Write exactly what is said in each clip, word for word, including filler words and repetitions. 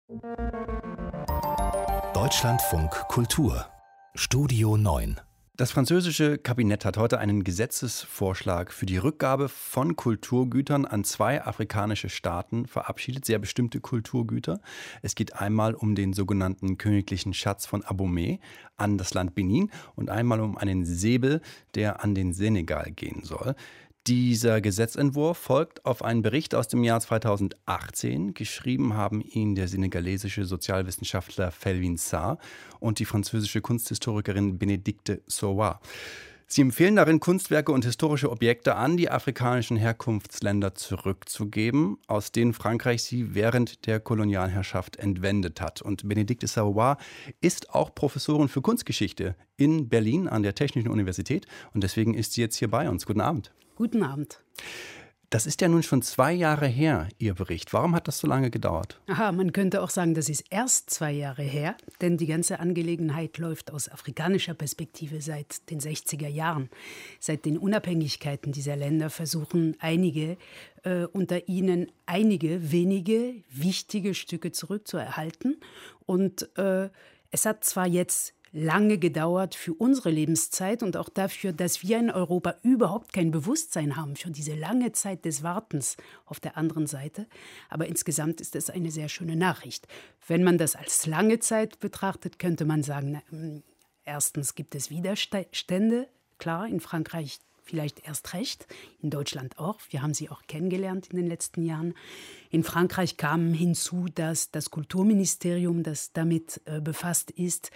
Deutschlandfunk Kultur Studio neun. Das französische Kabinett hat heute einen Gesetzesvorschlag für die Rückgabe von Kulturgütern an zwei afrikanische Staaten verabschiedet, sehr bestimmte Kulturgüter. Es geht einmal um den sogenannten königlichen Schatz von Abomey an das Land Benin und einmal um einen Säbel, der an den Senegal gehen soll. Dieser Gesetzentwurf folgt auf einen Bericht aus dem Jahr zweitausendachtzehn. Geschrieben haben ihn der senegalesische Sozialwissenschaftler Felwine Sarr und die französische Kunsthistorikerin Bénédicte Sauvat. Sie empfehlen darin, Kunstwerke und historische Objekte an die afrikanischen Herkunftsländer zurückzugeben, aus denen Frankreich sie während der Kolonialherrschaft entwendet hat. Und Bénédicte Sauvat ist auch Professorin für Kunstgeschichte in Berlin an der Technischen Universität und deswegen ist sie jetzt hier bei uns. Guten Abend. Guten Abend. Das ist ja nun schon zwei Jahre her, Ihr Bericht. Warum hat das so lange gedauert? Aha, man könnte auch sagen, das ist erst zwei Jahre her, denn die ganze Angelegenheit läuft aus afrikanischer Perspektive seit den sechziger Jahren. Seit den Unabhängigkeiten dieser Länder versuchen einige, äh, unter ihnen einige wenige wichtige Stücke zurückzuerhalten. Und äh, es hat zwar jetzt lange gedauert für unsere Lebenszeit und auch dafür, dass wir in Europa überhaupt kein Bewusstsein haben für diese lange Zeit des Wartens auf der anderen Seite. Aber insgesamt ist es eine sehr schöne Nachricht. Wenn man das als lange Zeit betrachtet, könnte man sagen, na, erstens gibt es Widerstände, klar, in Frankreich vielleicht erst recht, in Deutschland auch. Wir haben sie auch kennengelernt in den letzten Jahren. In Frankreich kam hinzu, dass das Kulturministerium, das damit äh, befasst ist,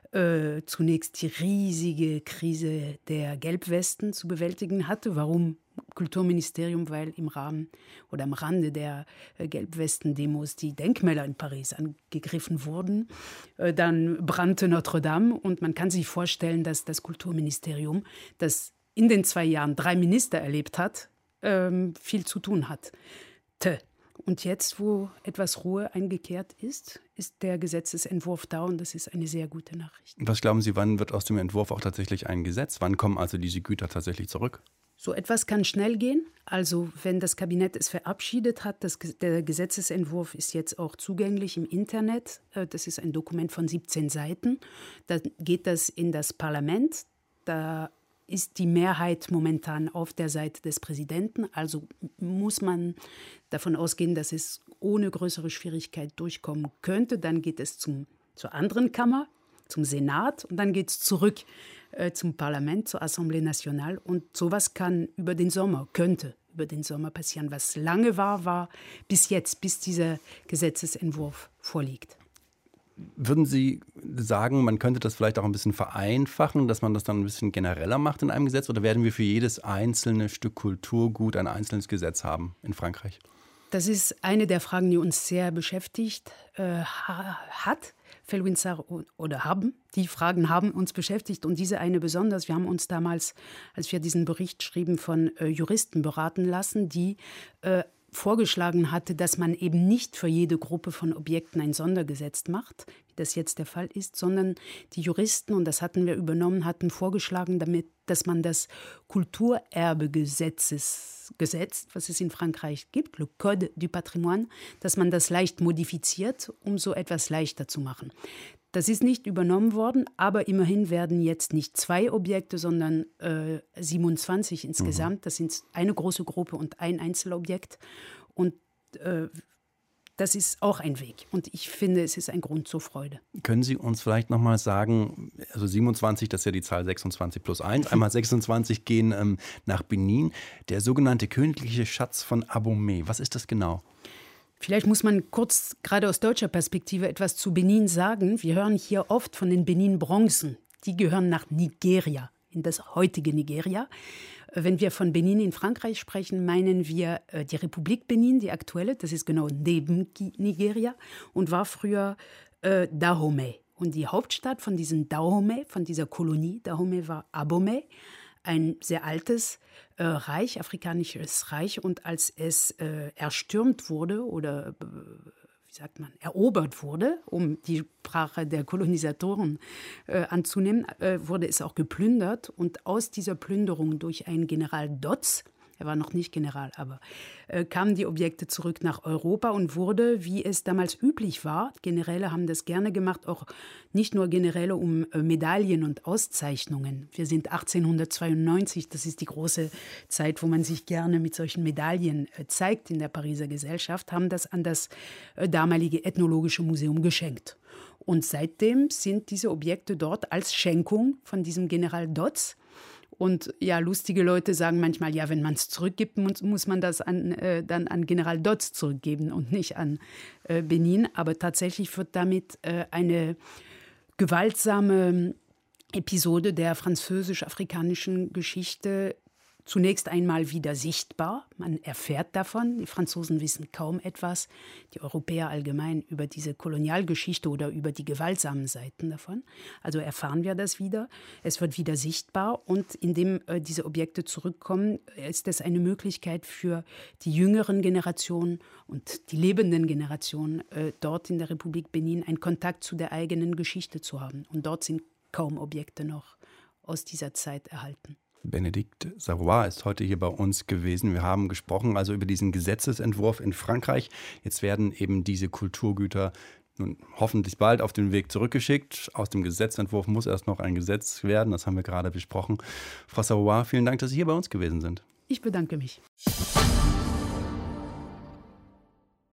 äh, zunächst die riesige Krise der Gelbwesten zu bewältigen hatte. Warum Kulturministerium? Weil im Rahmen oder am Rande der äh, Gelbwesten-Demos die Denkmäler in Paris angegriffen wurden. Äh, dann brannte Notre Dame und man kann sich vorstellen, dass das Kulturministerium, das in den zwei Jahren drei Minister erlebt hat, ähm, viel zu tun hat. Te. Und jetzt, wo etwas Ruhe eingekehrt ist, ist der Gesetzesentwurf da und das ist eine sehr gute Nachricht. Was glauben Sie, wann wird aus dem Entwurf auch tatsächlich ein Gesetz? Wann kommen also diese Güter tatsächlich zurück? So etwas kann schnell gehen. Also wenn das Kabinett es verabschiedet hat, das, der Gesetzesentwurf ist jetzt auch zugänglich im Internet. Das ist ein Dokument von siebzehn Seiten. Dann geht das in das Parlament. Da ist die Mehrheit momentan auf der Seite des Präsidenten. Also muss man davon ausgehen, dass es ohne größere Schwierigkeit durchkommen könnte. Dann geht es zum, zur anderen Kammer, zum Senat und dann geht es zurück äh, zum Parlament, zur Assemblée Nationale. Und sowas kann über den Sommer, könnte über den Sommer passieren. Was lange war, war bis jetzt, bis dieser Gesetzesentwurf vorliegt. Würden Sie sagen, man könnte das vielleicht auch ein bisschen vereinfachen, dass man das dann ein bisschen genereller macht in einem Gesetz? Oder werden wir für jedes einzelne Stück Kulturgut ein einzelnes Gesetz haben in Frankreich? Das ist eine der Fragen, die uns sehr beschäftigt äh, hat. Felwine Sarr oder haben. Die Fragen haben uns beschäftigt und diese eine besonders. Wir haben uns damals, als wir diesen Bericht schrieben, von äh, Juristen beraten lassen, die äh, vorgeschlagen hatte, dass man eben nicht für jede Gruppe von Objekten ein Sondergesetz macht, wie das jetzt der Fall ist, sondern die Juristen, und das hatten wir übernommen, hatten vorgeschlagen, damit, dass man das Kulturerbegesetzes, Gesetz, was es in Frankreich gibt, le Code du Patrimoine, dass man das leicht modifiziert, um so etwas leichter zu machen. Das ist nicht übernommen worden, aber immerhin werden jetzt nicht zwei Objekte, sondern äh, siebenundzwanzig insgesamt. Mhm. Das sind eine große Gruppe und ein Einzelobjekt. Und äh, das ist auch ein Weg. Und ich finde, es ist ein Grund zur Freude. Können Sie uns vielleicht noch mal sagen, also siebenundzwanzig, das ist ja die Zahl sechsundzwanzig plus eins, einmal sechsundzwanzig gehen ähm, nach Benin. Der sogenannte königliche Schatz von Abomey, was ist das genau? Vielleicht muss man kurz, gerade aus deutscher Perspektive, etwas zu Benin sagen. Wir hören hier oft von den Benin-Bronzen. Die gehören nach Nigeria, in das heutige Nigeria. Wenn wir von Benin in Frankreich sprechen, meinen wir äh, die Republik Benin, die aktuelle. Das ist genau neben Nigeria und war früher äh, Dahomey. Und die Hauptstadt von diesem Dahomey, von dieser Kolonie Dahomey, war Abomey. Ein sehr altes äh, Reich, afrikanisches Reich. Und als es äh, erstürmt wurde oder, äh, wie sagt man, erobert wurde, um die Sprache der Kolonisatoren äh, anzunehmen, äh, wurde es auch geplündert. Und aus dieser Plünderung durch einen General Dodds, er war noch nicht General, aber äh, kamen die Objekte zurück nach Europa und wurde, wie es damals üblich war, Generäle haben das gerne gemacht, auch nicht nur Generäle um äh, Medaillen und Auszeichnungen. Wir sind achtzehnhundertzweiundneunzig, das ist die große Zeit, wo man sich gerne mit solchen Medaillen äh, zeigt in der Pariser Gesellschaft, haben das an das äh, damalige Ethnologische Museum geschenkt. Und seitdem sind diese Objekte dort als Schenkung von diesem General Dodds. Und ja, lustige Leute sagen manchmal, ja, wenn man es zurückgibt, muss, muss man das an, äh, dann an General Dodds zurückgeben und nicht an äh, Benin. Aber tatsächlich wird damit äh, eine gewaltsame Episode der französisch-afrikanischen Geschichte zunächst einmal wieder sichtbar. Man erfährt davon. Die Franzosen wissen kaum etwas, die Europäer allgemein, über diese Kolonialgeschichte oder über die gewaltsamen Seiten davon. Also erfahren wir das wieder. Es wird wieder sichtbar und indem äh, diese Objekte zurückkommen, ist es eine Möglichkeit für die jüngeren Generationen und die lebenden Generationen äh, dort in der Republik Benin einen Kontakt zu der eigenen Geschichte zu haben. Und dort sind kaum Objekte noch aus dieser Zeit erhalten. Bénédicte Sarrois ist heute hier bei uns gewesen. Wir haben gesprochen also über diesen Gesetzesentwurf in Frankreich. Jetzt werden eben diese Kulturgüter nun hoffentlich bald auf den Weg zurückgeschickt. Aus dem Gesetzentwurf muss erst noch ein Gesetz werden. Das haben wir gerade besprochen. Frau Sarrois, vielen Dank, dass Sie hier bei uns gewesen sind. Ich bedanke mich.